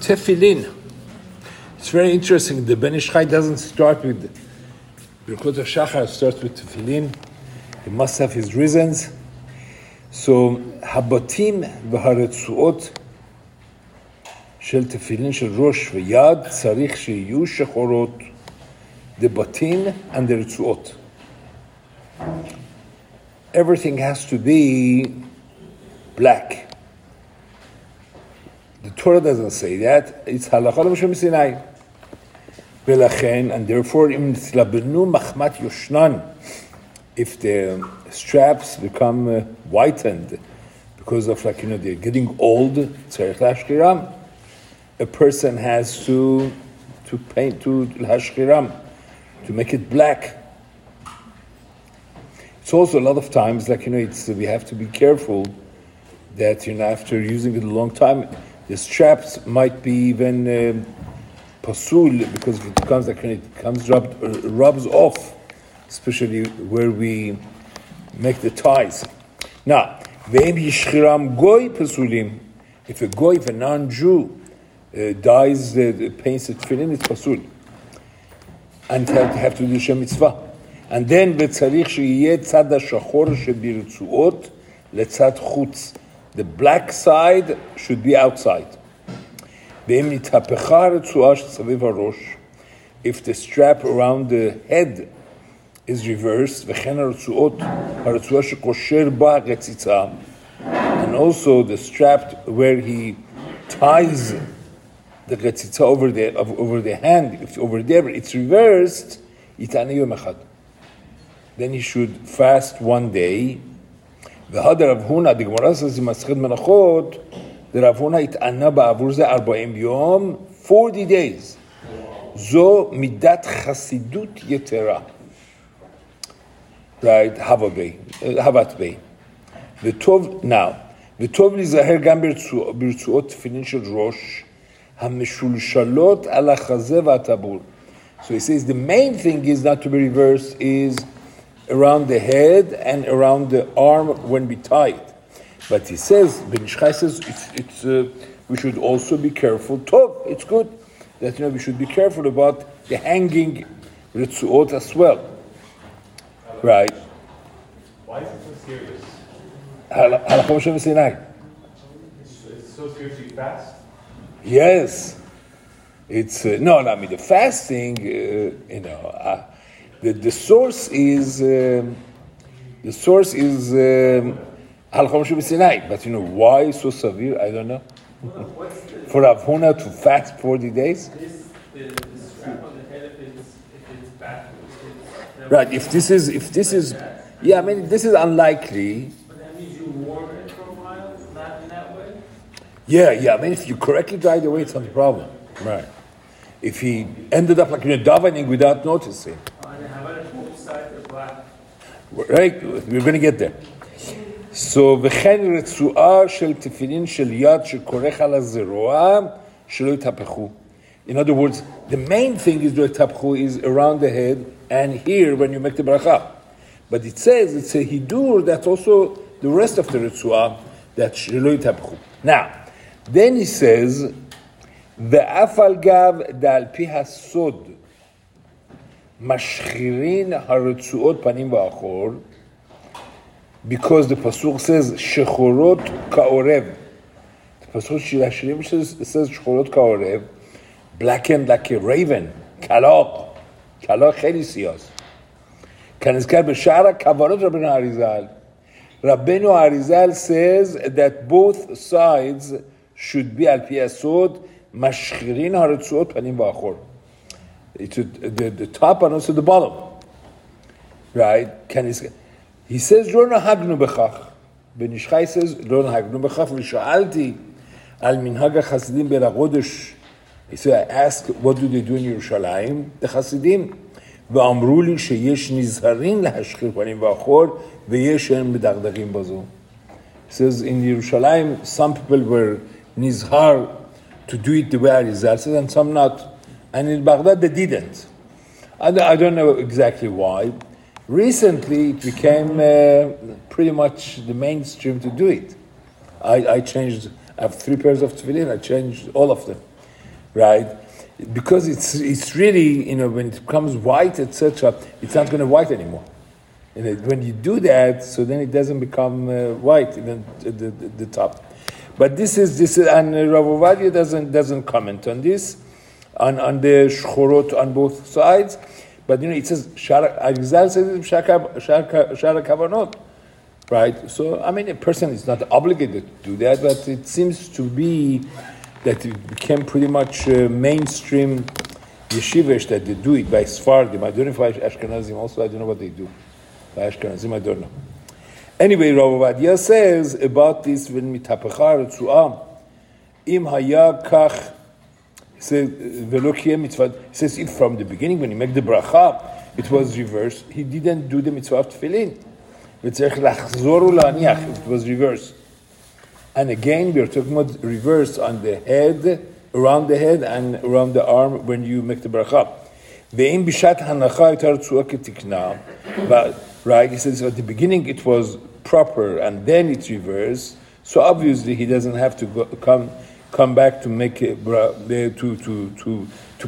Tefillin. It's very interesting. The Ben Ish Chai doesn't start with Birkot HaShachar, starts with Tefillin. He must have his reasons. So, Habatim v'haretzuot shel Tefillin shel Rosh v'yad tzarich sheyu shechorot, the batin and the retzuot. Everything has to be black. The Torah doesn't say that. It's halakha l'Moshe Sinai. V'lachen, and therefore, im tzlabenu machmat yoshnan, if the straps become whitened because of, they're getting old, tzarich lashkiram, a person has to paint, to lashkiram, to make it black. It's also a lot of times, we have to be careful that, after using it a long time, the straps might be even pasul, because if it comes, rubs off, especially where we make the ties. Now, ve'em yishchiram goy pasulim, if a non-Jew dyes, paints the tefillin, it's pasul, and have to do Shem Mitzvah. And then, v'tzarich sheyeh tzad hashachor shebirtzuot letzad chutz, the black side should be outside. Ve'em nitapecha retzuah shesaviv harosh, if the strap around the head is reversed, v'chen haretzuah shekosher ba retzitza, and also the strap where he ties the retzitza over the hand, if over there it's reversed, yitane yom echad, then he should fast one day. V'had Rav Huna, the Gemara says in Masechet Menachot, the Rav Huna it'ana ba'avur ze 40 yom, 40 days. Zo midat chasidut yetera. Right, havat bey. Now, v'tov lizaher gam birtzuot tefillin shel rosh hameshulshalot al hachazeh v'hatabur. So he says the main thing is not to be reversed, is around the head and around the arm when we tie it. But he says, Ben Ish Chai says, we should also be careful. Tov, it's good that we should be careful about the hanging ritzuot as well. Right. Why is it so serious? Halakha Moshe Sinai. It's so serious to fast? Yes. It's the fasting. The source is Halakha Moshe Sinai. But why so severe? I don't know. For Rav Huna to fast 40 days. The strap on the head, if it's backwards. Right. If this is, this is unlikely. But that means you warm it for a while, not in that way? Yeah. If you correctly dry the way, it's not a problem. Right. If he ended up davening without noticing. And how about if both sides are black? Right. We're going to get there. So, v'chen retzuah shel tefillin shel yad shekorech al hazeroah shelo yitapechu. In other words, the main thing is the tapchu is around the head and here when you make the bracha. But it says, it's a hidur, that's also the rest of the Ritzuah, that shelo yitapchu. Now, then he says, ve'af al gav da'al pi hasod mashchirin haritzuot panim va'achor, because the pasuk says shechorot ka'orev. The pasuk Shirim says shechorot ka'orev, blackened like a raven, kalach cheli siyos. Kanizkar b'shara kavanot Rabbeinu Arizal. Rabbeinu Arizal says that both sides should be al pi hasod mashchirin haritzuot panim va'achor. It's the top and also the bottom, right? He says lo nahagnu bechach. Ben Ish Chai says lo nahagnu bechach. V'sha'alti al minhag hachasidim beragodesh. He said, I asked, what do they do in Yerushalayim? The Hasidim. ואמרו לי שיש נזהרים להשחיר פנים ואחור ויש שהם מדגדגים בזו. He says in Yerushalayim some people were nizhar to do it the way Arizal says and some not. And in Baghdad they didn't. I don't know exactly why. Recently it became pretty much the mainstream to do it. I have 3 pairs of tefillin, I changed all of them. right? Because it's really, when it becomes white, etc., it's not going to white anymore. And when you do that, so then it doesn't become white, even the top. But this is, and Rav Ovadia doesn't comment on this, on the shchorot on both sides. But it says Arizal says shara kavanot, right? So a person is not obligated to do that, but it seems to be that it became pretty much mainstream yeshivish that they do it by Sfardim. I don't know if Ashkenazim also. I don't know what they do by Ashkenazim. I don't know. Anyway, Rav Ovadia says about this when mitapecha retzuah im haya kach. He says, he says if from the beginning when he made the bracha it was reversed, he didn't do the mitzvah of tefillin. It was reversed. And again, we are talking about reverse on the head, around the head and around the arm when you make the bracha. But right, he says at the beginning it was proper and then it's reversed. So obviously he doesn't have to come back to make it to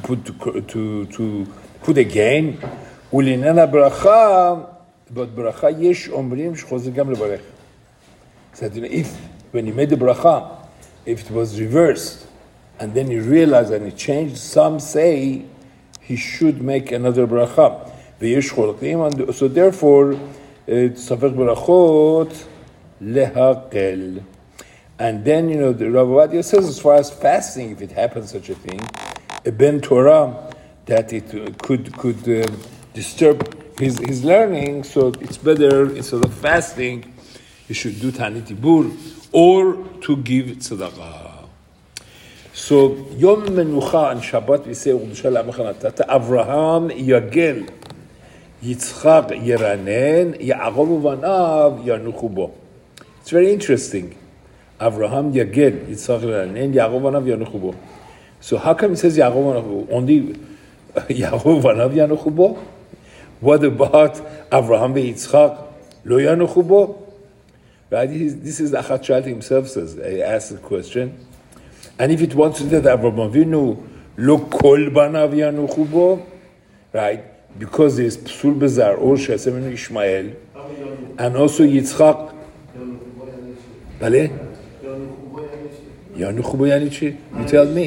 put again. Ulinana bracha, but bracha yesh omrim shchozer gam levarech. So if when he made the bracha, if it was reversed, and then he realized and he changed, some say he should make another bracha. So therefore, tzavech brachot lehakel. And then, the Rav Ovadia says, as far as fasting, if it happens such a thing, a ben Torah, that it could disturb his learning, so it's better, instead of fasting, he should do Tanit Tibur, or to give tzedakah. So, Yom Menucha and Shabbat, we say, Avraham Yagel, Yitzchak Yeranen, Yaakov Uvanav Yanuchu Bo. It's very interesting. Avraham Yagel, Yitzchak Yeranen, Yaakov Uvanav Yanuchu Bo. So how come it says Yaakov Uvanav? Only Yaakov Uvanav Yanuchu Bo? What about Avraham Yitzchak Lo Yanuchu Bo? Right? This is Achat Shalt himself says. He asked the question. And if it wants to say that Avraham Avinu Lo Kol Banav Yanuchu Bo, right? Because there's Psul Bezar or Shesem Ishmael, and also Yitzchak. Bale? Yanuchu Bo Yanichi? You tell me.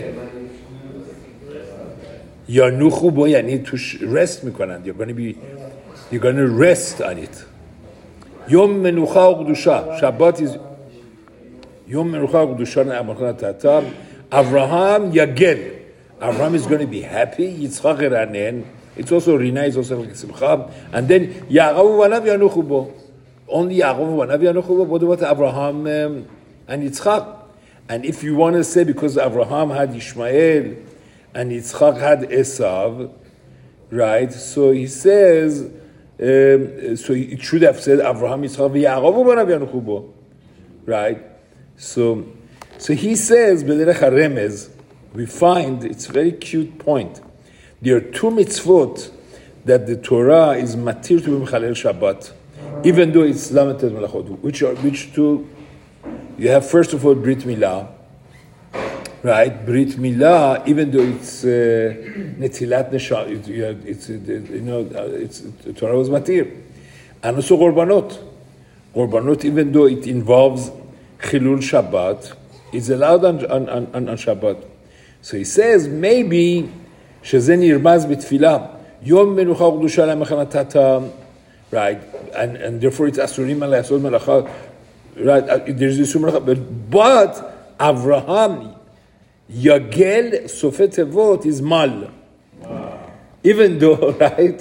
Yanuchu Bo Yani to rest Mikonan. You're going to rest on it. Yom Menucha U'Kedusha. Shabbat is Yom Menucha U'Kedusha Na'amachna Tatar. Avraham Yagel. Avraham is going to be happy. Yitzchak Eranen. It's also Rina, it's also like Simcha. And then Yaakov Vanav Yanuchu Bo. Only Yaakov Vanav Yanuchu Bo. What about Avraham and Yitzchak? And if you want to say because Avraham had Ishmael and Yitzchak had Esav, right? So he says, so it should have said Avraham, Yitzchak, Yaakov Vanav Yanuchu Bo, right? So he says, B'derech HaRemez, we find it's a very cute point. There are two mitzvot that the Torah is matir to be mechalel Shabbat, even though it's lamented melachot. Which two? You have first of all Brit Milah, right? Brit Milah, even though it's netilat neshama, it's Torah was matir, and also Korbanot, even though it involves chilul Shabbat, it's allowed on Shabbat. So he says maybe. שזה נרמז בתפילה, יום מנוחה וקדושה למחנתתה, right, and therefore it's אסורים על לעשות מלאכה, right, there's this מלאכה, but Avraham, Yagel, סופי תיבות, is mal. Even though, right,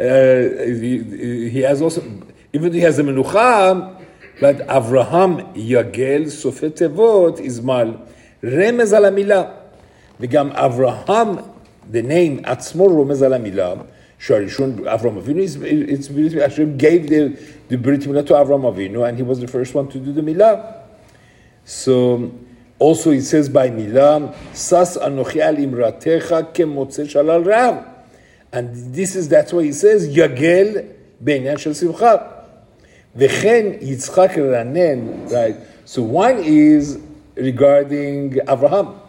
he has also, even though he has a menucha, but Avraham, Yagel, סופי תיבות, is mal. רמז על המילה, וגם אברהם, the name Atzmo Romez Al Milah, Sharishun Avram Avinu, it's Hashem gave the Brit Milah to Avram Avinu, and he was the first one to do the Milah. So also it says by Milah, Sas Anochi Al Imratecha Kemotze Shalal Rav, and that's why he says Yagel Beinyan Shel Simcha, V'chen Yitzchak Ranen, right? So one is regarding Avraham.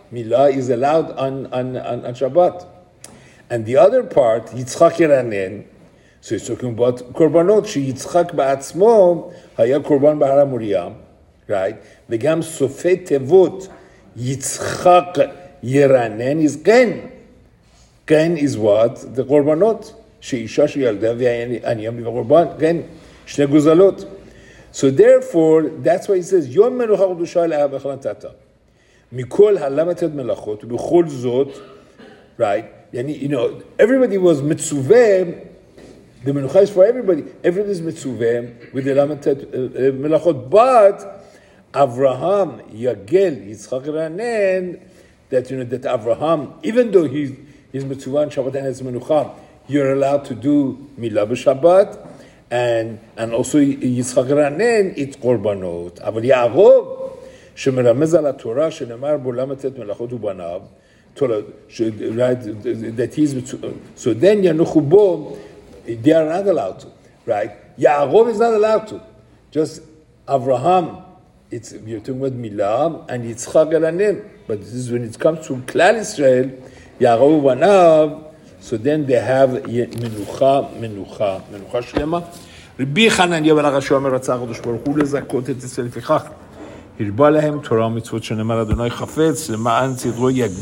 Milah is allowed on Shabbat. And the other part, Yitzchak Yeranen, so he's talking about korbanot, שיצחק בעצמו היה קורבן בהר המוריה, right? וגם סופי תיבות, יצחק ירנן is גן. גן is what? The korbanot. שאישה שילדה ועניים בקורבן, גן. שני גוזלות. So therefore, that's why he says, יום מנוחה וקדושה לאב החלטתה. מכל הלמתת מלאכות, ובכל זאת, right? You know, everybody was mitzuvah. The menucha is for everybody. Everybody is mitzuvah with the lamented melachot. But Avraham, Yagel, Yitzchak Ranen, that that Avraham, even though he's mitzuvah on Shabbat and has menucha, you're allowed to do milah b'Shabbat, and also Yitzchak Ranen, it's korbanot. Aval Yaakov, shemeramez al Torah, shenemar bo lamented melachot ubanav. Right, that he's so then Yanuchu Bo, they are not allowed to, right? Yaakov is not allowed to. Just Avraham, you're talking about Milah and Yitzchak Ranen. But this is when it comes to Klal Israel, Yaakov Banav. So then they have Menucha Shlema. Rabbi Chananya ben Akashia אומר רצה הקדוש ברוך הוא לזכות את ישראל לפיכך הרבה להם תורה ומצוות שנאמר אדוני חפץ למען צדקו יגדיל